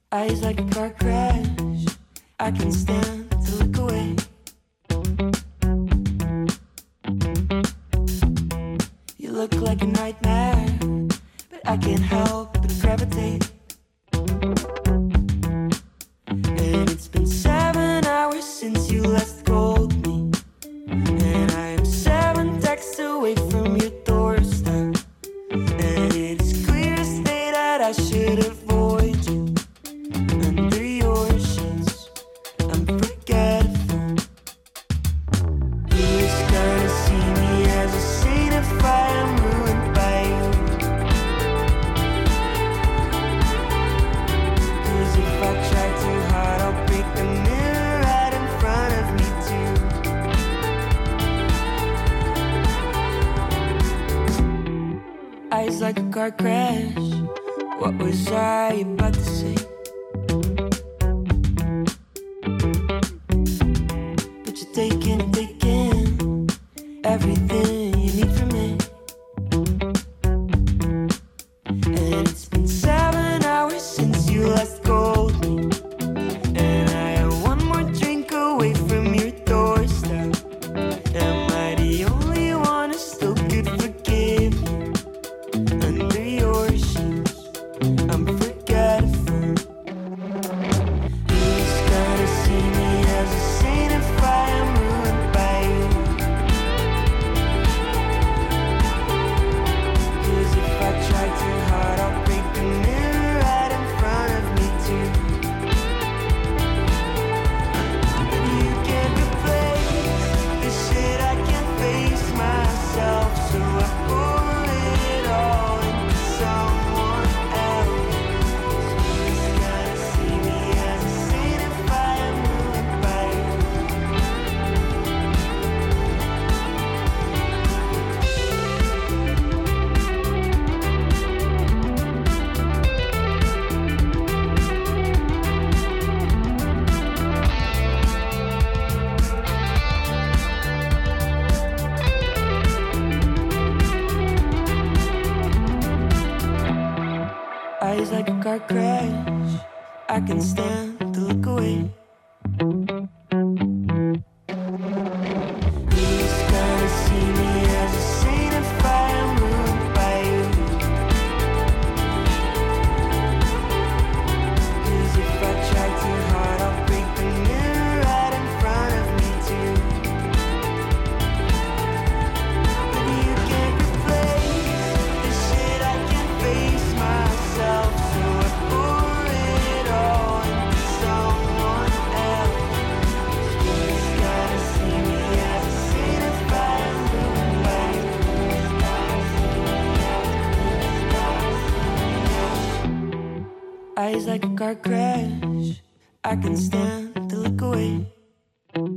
Eyes like a car crash. I can't stand to look away. You look like a nightmare, but I can't help but gravitate. And it's been 7 hours since you last called me, and I am 7 texts away from your doorstep. And it is clear as day that I should avoid you. Under your sheets, I'm forgetful. Who's gonna see me as a saint if I am ruined by you? 'Cause if I try too hard, I'll break the mirror right in front of me too. Eyes like a car crash. What was I about to say? But you're taking everything you need from me. And it's been 7 hours since you last called me, and I am one more drink away from your doorstep. Am I the only one who still could forgive you? Under your sheets, I'm forgetful. Who's gonna see me as a saint if I am ruined by you? 'Cause if I try too hard, I'll break the mirror right in front of me too. But you can't replace the shit I can't face myself, so I pour it all into someone else. Who's gonna see me as a saint if I am ruined by you? Eyes like a car crash. I can't stand to look away. Who's gonna see me as a saint if I am ruined by you? 'Cause if I try too hard, I'll break the mirror right in front of me too. But you can't replace the shit I can't face myself, so I pour it all into someone else. Who's gonna see me as a saint if I am ruined by you? Eyes like a car crash. I can't stand to look away.